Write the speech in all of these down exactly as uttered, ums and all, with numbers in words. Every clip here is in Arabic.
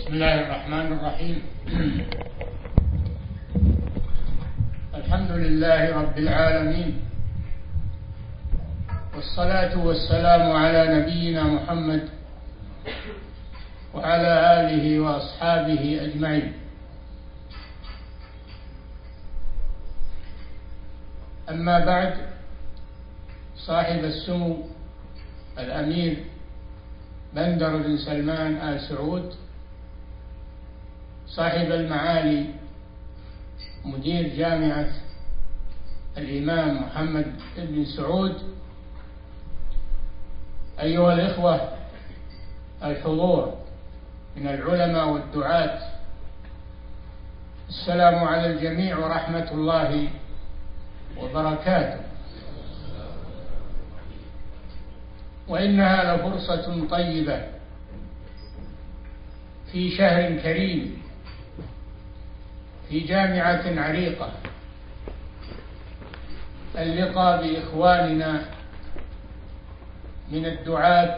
بسم الله الرحمن الرحيم. الحمد لله رب العالمين، والصلاة والسلام على نبينا محمد وعلى آله وأصحابه أجمعين. أما بعد، صاحب السمو الأمير بندر بن سلمان آل سعود، صاحب المعالي مدير جامعة الإمام محمد بن سعود، أيها الإخوة الحضور من العلماء والدعاة، السلام على الجميع ورحمة الله وبركاته. وإنها لفرصة طيبة في شهر كريم في جامعة عريقة اللقاء بإخواننا من الدعاة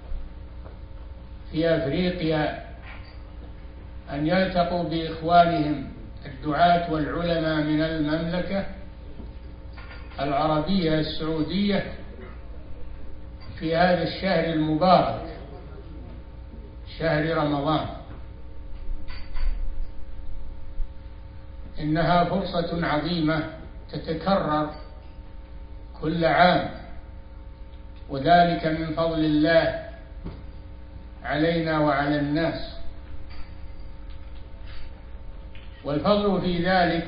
في أفريقيا، أن يلتقوا بإخوانهم الدعاة والعلماء من المملكة العربية السعودية في هذا الشهر المبارك، شهر رمضان. إنها فرصة عظيمة تتكرر كل عام، وذلك من فضل الله علينا وعلى الناس، والفضل في ذلك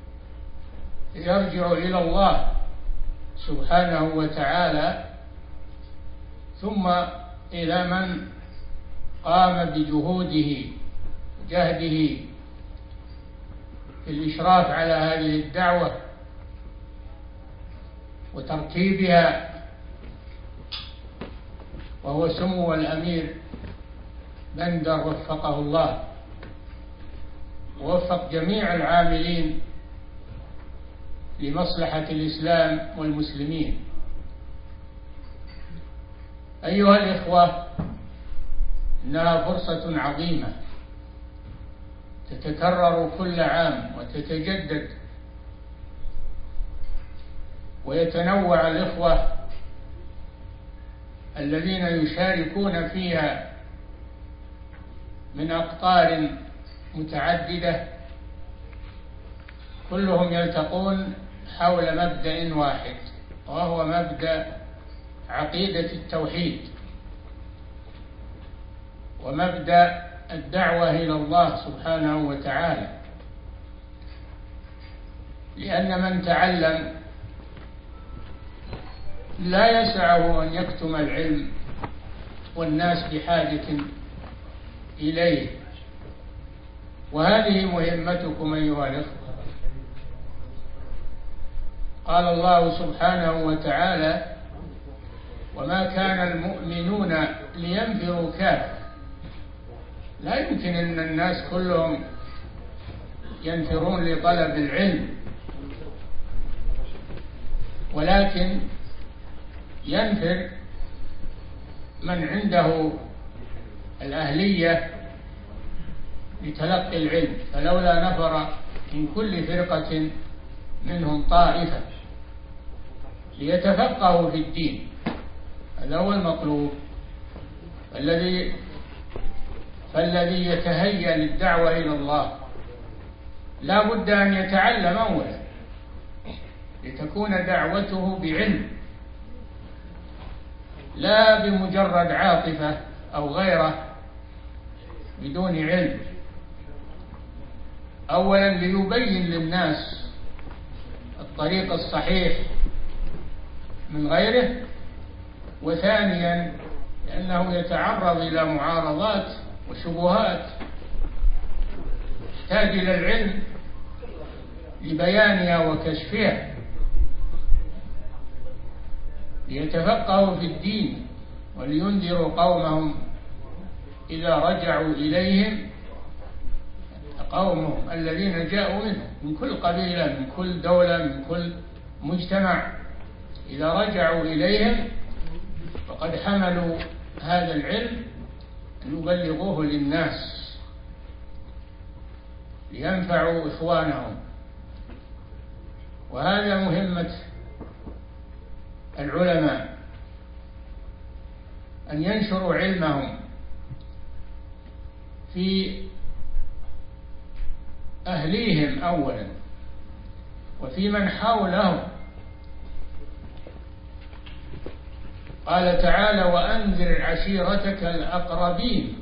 يرجع إلى الله سبحانه وتعالى، ثم إلى من قام بجهوده جهده في الإشراف على هذه الدعوة وترتيبها، وهو سمو الأمير بندر وفقه الله، ووفق جميع العاملين لمصلحة الإسلام والمسلمين. أيها الإخوة، إنها فرصة عظيمة تتكرر كل عام وتتجدد، ويتنوع الإخوة الذين يشاركون فيها من أقطار متعددة، كلهم يلتقون حول مبدأ واحد، وهو مبدأ عقيدة التوحيد ومبدأ الدعوة إلى الله سبحانه وتعالى. لأن من تعلم لا يسعه أن يكتم العلم، والناس بحاجة إليه، وهذه مهمتكم أيها الأخوة. قال الله سبحانه وتعالى: وما كان المؤمنون لينفروا كافة. لا يمكن أن الناس كلهم ينفرون لطلب العلم، ولكن ينفر من عنده الأهلية لتلقي العلم. فلولا نفر من كل فرقة منهم طائفة ليتفقهوا في الدين، هذا هو المطلوب. فالذي فالذي يتهيأ للدعوة إلى الله لا بد أن يتعلم أولا، لتكون دعوته بعلم لا بمجرد عاطفة أو غيره بدون علم. أولا ليبين للناس الطريق الصحيح من غيره، وثانيا لأنه يتعرض إلى معارضات وشبهات، يحتاج إلى العلم لبيانها وكشفها، ليتفقهوا في الدين ولينذروا قومهم إذا رجعوا إليهم، قومهم الذين جاءوا منهم من كل قبيلة، من كل دولة، من كل مجتمع، إذا رجعوا إليهم فقد حملوا هذا العلم أن يبلغوه للناس لينفعوا إخوانهم. وهذا مهمة العلماء، أن ينشروا علمهم في أهليهم أولا وفي من حولهم. قال تعالى: وأنذر عشيرتك الأقربين.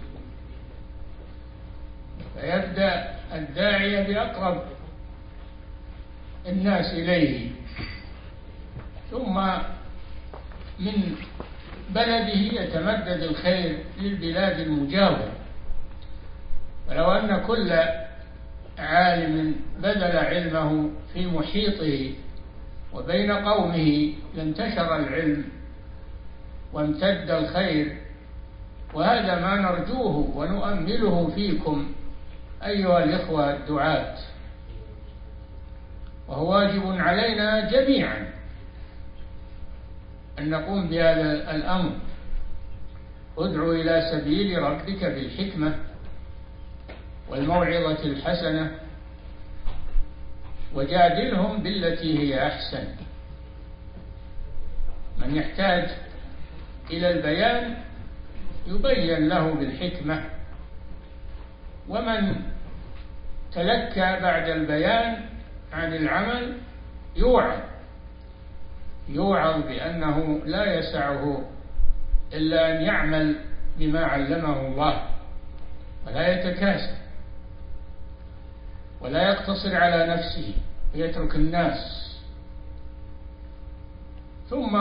فيبدأ الداعية بأقرب الناس إليه، ثم من بلده يتمدد الخير للبلاد المجاورة. ولو أن كل عالم بذل علمه في محيطه وبين قومه لانتشر العلم وامتد الخير، وهذا ما نرجوه ونؤمله فيكم أيها الإخوة الدعاة. وهو واجب علينا جميعا أن نقوم بهذا الأمر. ادع إلى سبيل ربك بالحكمة والموعظة الحسنة وجادلهم بالتي هي أحسن. من يحتاج إلى البيان يبين له بالحكمة، ومن تلكى بعد البيان عن العمل يوعظ يوعظ بأنه لا يسعه إلا أن يعمل بما علمه الله، ولا يتكاسل ولا يقتصر على نفسه ويترك الناس. ثم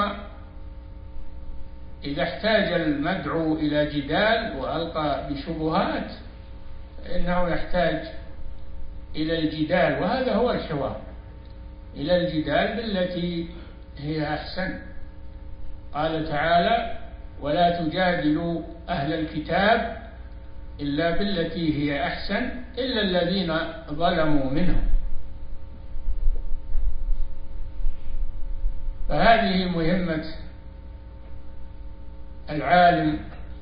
إذا احتاج المدعو إلى جدال وألقى بشبهات فإنه يحتاج إلى الجدال، وهذا هو الحوار، إلى الجدال بالتي هي أحسن. قال تعالى: ولا تجادلوا أهل الكتاب إلا بالتي هي أحسن إلا الذين ظلموا منهم. فهذه مهمة العالم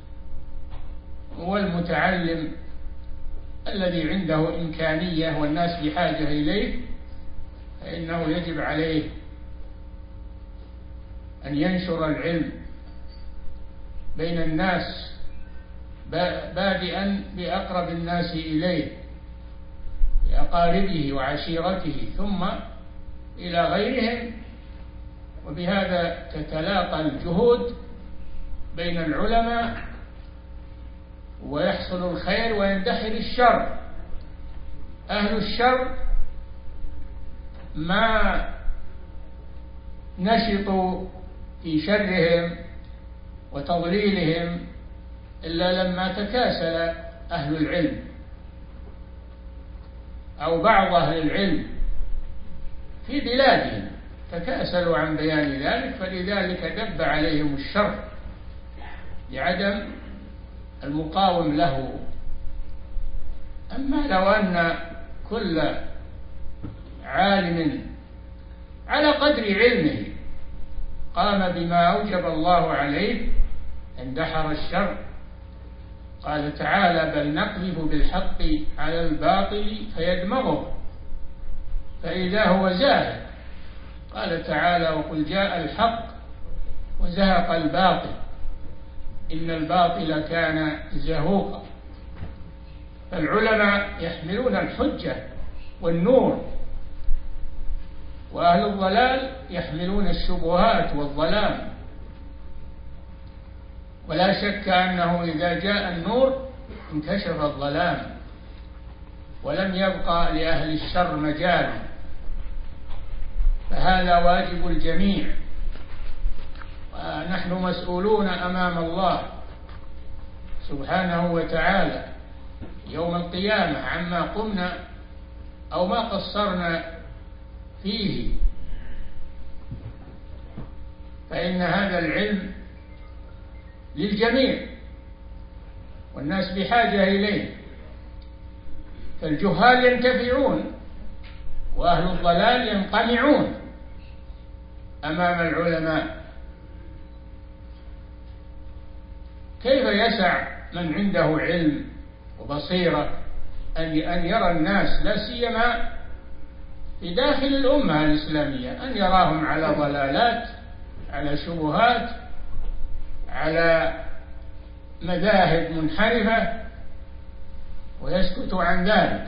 والمتعلم الذي عنده إمكانية والناس بحاجة إليه، فإنه يجب عليه أن ينشر العلم بين الناس، بادئا بأقرب الناس إليه بأقاربه وعشيرته ثم إلى غيرهم. وبهذا تتلاقى الجهود بين العلماء ويحصل الخير ويندحر الشر. أهل الشر ما نشطوا في شرهم وتضليلهم إلا لما تكاسل أهل العلم أو بعض أهل العلم في بلادهم، تكاسلوا عن بيان ذلك، فلذلك دب عليهم الشر لعدم المقاوم له. أما لو أن كل عالم على قدر علمه قام بما أوجب الله عليه اندحر الشر. قال تعالى: بل نقذف بالحق على الباطل فيدمغه فإذا هو زاهق. قال تعالى: وقل جاء الحق وزهق الباطل إن الباطل كان زهوقا. فالعلماء يحملون الحجة والنور، وأهل الضلال يحملون الشبهات والظلام. ولا شك أنه إذا جاء النور انكشف الظلام ولم يبقى لأهل الشر مجال. فهذا واجب الجميع، ونحن مسؤولون أمام الله سبحانه وتعالى يوم القيامة عما قمنا أو ما قصرنا فيه. فإن هذا العلم للجميع والناس بحاجة إليه، فالجهال ينتفعون وأهل الضلال ينقمعون أمام العلماء. كيف يسع من عنده علم وبصيرة أن يرى الناس لا سيما في داخل الأمة الإسلامية أن يراهم على ضلالات، على شبهات، على مذاهب منحرفة، ويسكت عن ذلك.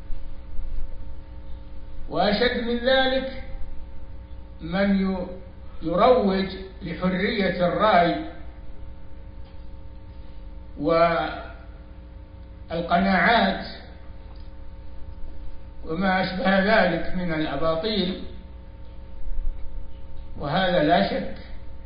وأشد من ذلك من يروج لحرية الرأي والقناعات وما أشبه ذلك من الأباطيل، وهذا لا شك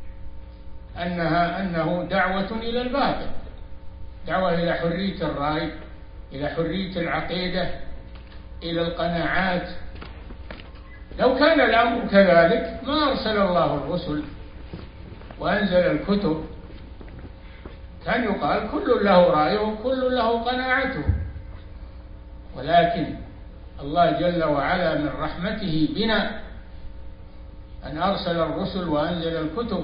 أنها أنه دعوة إلى الباطل، دعوة إلى حرية الرأي، إلى حرية العقيدة، إلى القناعات. لو كان الأمر كذلك ما أرسل الله الرسل وأنزل الكتب، كان يقال كل له رأيه وكل له قناعته. ولكن الله جل وعلا من رحمته بنا أن أرسل الرسل وأنزل الكتب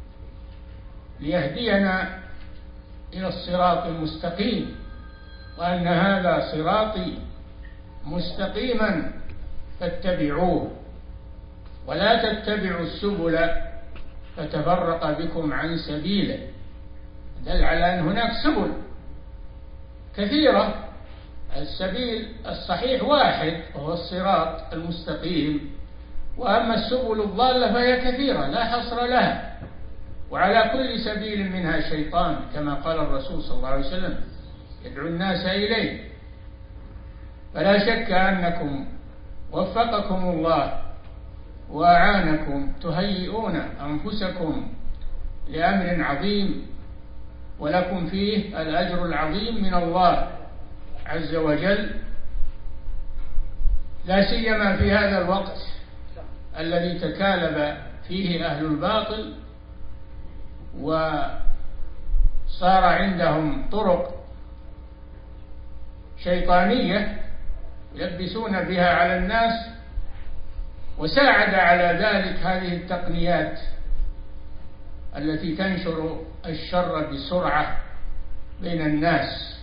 ليهدينا إلى الصراط المستقيم، وأن هذا صراطي مستقيما فاتبعوه ولا تتبعوا السبل فتفرق بكم عن سبيله. دل على أن هناك سبل كثيرة، السبيل الصحيح واحد وهو الصراط المستقيم، وأما السبل الضالة فهي كثيرة لا حصر لها، وعلى كل سبيل منها شيطان كما قال الرسول صلى الله عليه وسلم يدعو الناس إليه. فلا شك أنكم وفقكم الله وأعانكم تهيئون أنفسكم لأمر عظيم، ولكم فيه الأجر العظيم من الله عز وجل، لا سيما في هذا الوقت الذي تكالب فيه أهل الباطل وصار عندهم طرق شيطانية يلبسون بها على الناس، وساعد على ذلك هذه التقنيات التي تنشر الشر بسرعة بين الناس،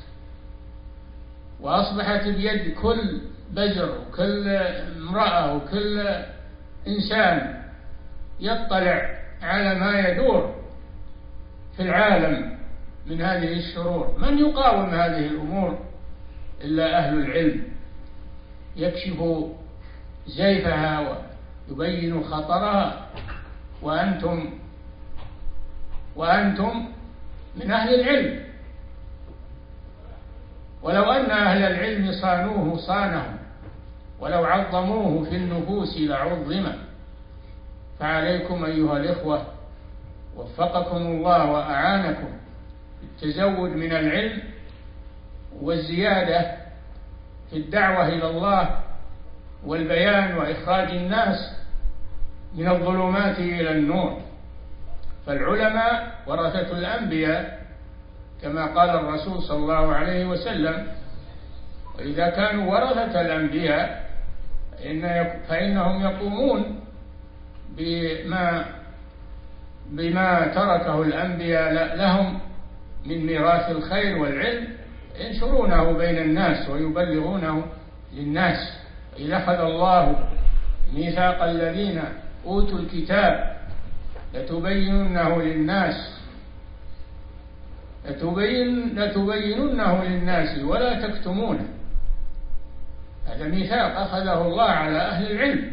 وأصبحت بيد كل بزر وكل امرأة وكل إنسان يطلع على ما يدور في العالم من هذه الشرور. من يقاوم هذه الأمور إلا أهل العلم، يكشف زيفها ويبين خطرها، وأنتم وأنتم من أهل العلم. ولو أن أهل العلم صانوه صانهم، ولو عظموه في النفوس لعظم. فعليكم أيها الإخوة وفقكم الله وأعانكم بالتزود من العلم والزيادة في الدعوة إلى الله والبيان وإخراج الناس من الظلمات إلى النور. فالعلماء ورثة الأنبياء كما قال الرسول صلى الله عليه وسلم، وإذا كانوا ورثة الأنبياء فإنهم يقومون بما بما تركه الأنبياء لهم من ميراث الخير والعلم، ينشرونه بين الناس ويبلغونه للناس. إذا أخذ الله ميثاق الذين أوتوا الكتاب لتبيننه للناس لتبين لتبيننه للناس ولا تكتمونه. هذا ميثاق أخذه الله على أهل العلم،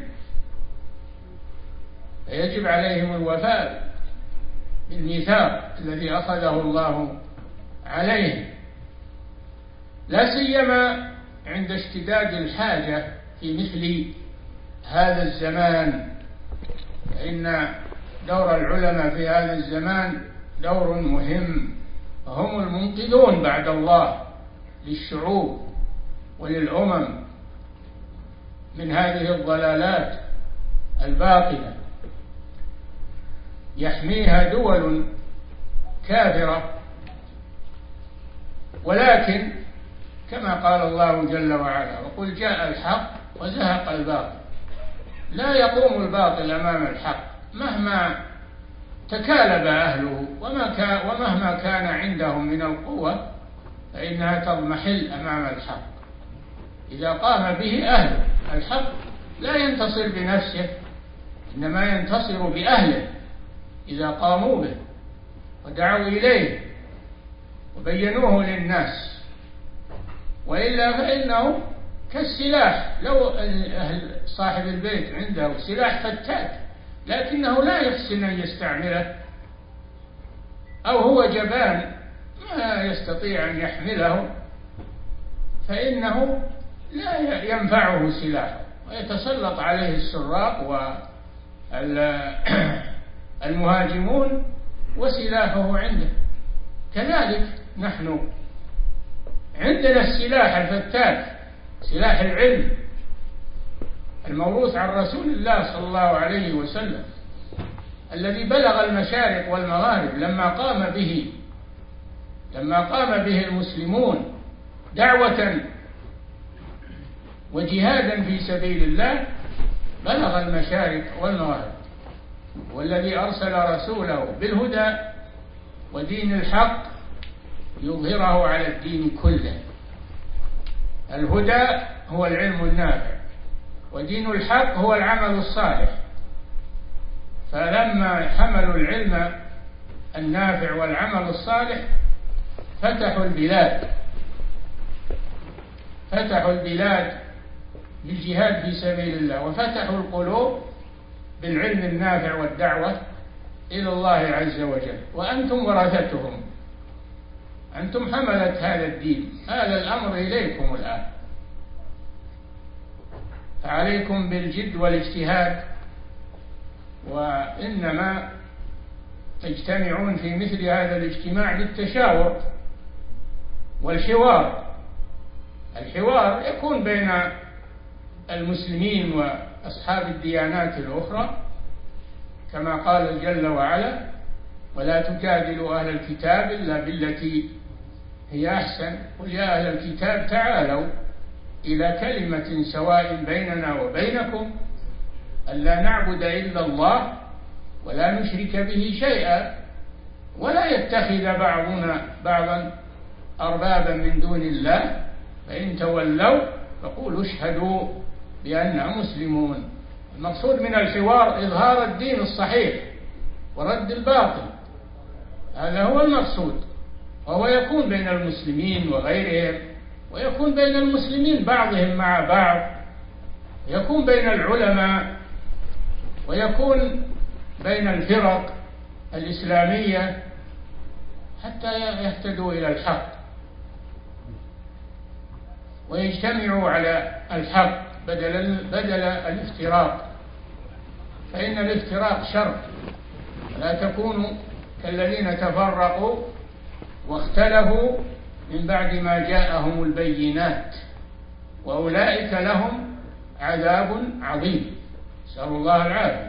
فيجب عليهم الوفاء بالميثاق الذي أخذه الله عليهم، لا سيما عند اشتداد الحاجة في مثل هذا الزمان. فإن دور العلماء في هذا الزمان دور مهم، هم المنقذون بعد الله للشعوب وللأمم من هذه الضلالات الباطلة يحميها دول كافرة. ولكن كما قال الله جل وعلا: وقل جاء الحق وزهق الباطل. لا يقوم الباطل أمام الحق مهما تكالب أهله ومهما كان عندهم من القوة، فإنها تضمحل أمام الحق. إذا قام به أهله. الحق لا ينتصر بنفسه، إنما ينتصر بأهله إذا قاموا به ودعوا إليه وبينوه للناس، وإلا فإنه كالسلاح. لو أهل صاحب البيت عنده سلاح فتاك لكنه لا يحسن أن يستعمله، أو هو جبان ما يستطيع أن يحمله، فإنه لا ينفعه سلاحه ويتسلط عليه السراق والمهاجمون وسلاحه عنده. كذلك نحن عندنا السلاح الفتاك، سلاح العلم الموروث عن رسول الله صلى الله عليه وسلم، الذي بلغ المشارق والمغارب لما قام به لما قام به المسلمون دعوة وجهادا في سبيل الله، بلغ المشارق والمغارب، والذي أرسل رسوله بالهدى ودين الحق يظهره على الدين كله. الهدى هو العلم النافع، ودين الحق هو العمل الصالح. فلما حملوا العلم النافع والعمل الصالح فتحوا البلاد فتحوا البلاد بالجهاد في سبيل الله، وفتحوا القلوب بالعلم النافع والدعوة إلى الله عز وجل. وأنتم ورثتهم، أنتم حملت هذا الدين، هذا الأمر إليكم الآن، فعليكم بالجد والاجتهاد. وإنما تجتمعون في مثل هذا الاجتماع للتشاور والحوار. الحوار يكون بين المسلمين وأصحاب الديانات الأخرى، كما قال جل وعلا: ولا تجادلوا أهل الكتاب إلا بالتي هي أحسن، قل يا أهل الكتاب تعالوا إلى كلمة سواء بيننا وبينكم ألا نعبد إلا الله ولا نشرك به شيئا ولا يتخذ بعضنا بعضا أربابا من دون الله فإن تولوا فقولوا اشهدوا بأننا مسلمون. المقصود من الحوار إظهار الدين الصحيح ورد الباطل، هذا هو المقصود. وهو يكون بين المسلمين وغيرهم، ويكون بين المسلمين بعضهم مع بعض، يكون بين العلماء، ويكون بين الفرق الإسلامية حتى يهتدوا إلى الحق ويجتمعوا على الحق بدل بدل الافتراق، فإن الافتراق شر. لا تكونوا كالذين تفرقوا واختلفوا من بعد ما جاءهم البينات وأولئك لهم عذاب عظيم، نسأل الله العافية.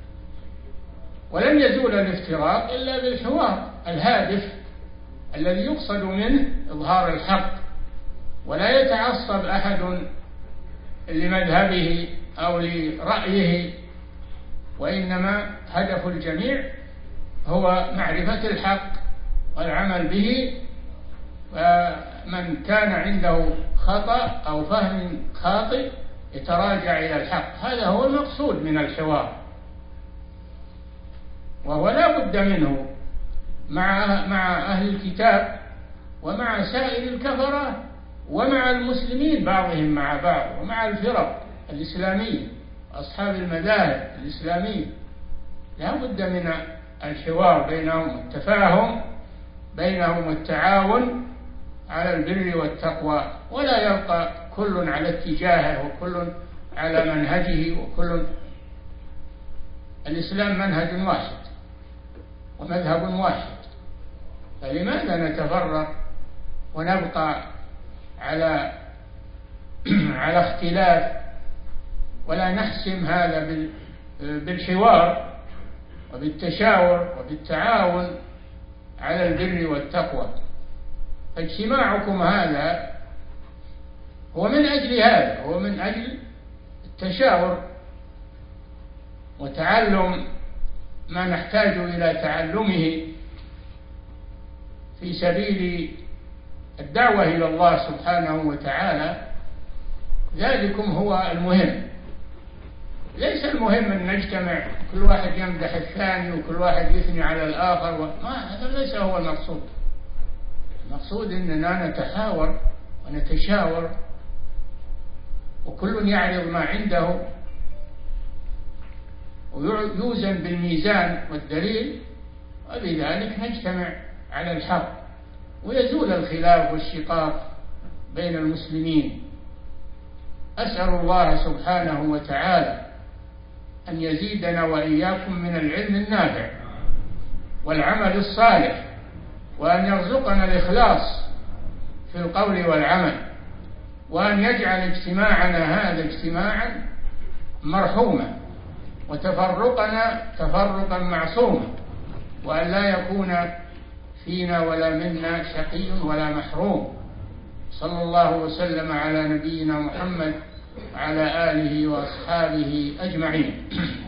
ولن يزول الافتراق إلا بالحوار الهادف الذي يقصد منه إظهار الحق، ولا يتعصب أحد لمذهبه أو لرأيه، وإنما هدف الجميع هو معرفة الحق والعمل به. فمن كان عنده خطأ أو فهم خاطئ يتراجع إلى الحق، هذا هو المقصود من الحوار، وهو لا بد منه مع مع أهل الكتاب ومع سائر الكفرة ومع المسلمين بعضهم مع بعض، ومع الفرق الإسلامية أصحاب المذاهب الإسلامية. لا بد من الحوار بينهم، التفاهم بينهم، التعاون على البر والتقوى، ولا يبقى كل على اتجاهه وكل على منهجه، وكل الإسلام منهج واحد ومذهب واحد، فلماذا نتفرق ونبقى على على اختلاف ولا نحسم هذا بالحوار وبالتشاور وبالتعاون على البر والتقوى؟ اجتماعكم هذا هو من أجل هذا، هو من أجل التشاور وتعلم ما نحتاج إلى تعلمه في سبيل الدعوة إلى الله سبحانه وتعالى ذلكم هو المهم. ليس المهم أن نجتمع كل واحد يمدح الثاني وكل واحد يثني على الآخر و... ما هذا ليس هو المقصود. المقصود أننا نتحاور ونتشاور وكل يعرض ما عنده ويوزن بالميزان والدليل، وبذلك نجتمع على الحق ويزول الخلاف والشقاق بين المسلمين. أسأل الله سبحانه وتعالى أن يزيدنا وإياكم من العلم النافع والعمل الصالح، وأن يرزقنا الإخلاص في القول والعمل، وأن يجعل اجتماعنا هذا اجتماعا مرحوما وتفرقنا تفرقا معصوما، وأن لا يكون فينا ولا منا شقي ولا محروم. صلى الله وسلم على نبينا محمد وعلى آله وأصحابه أجمعين.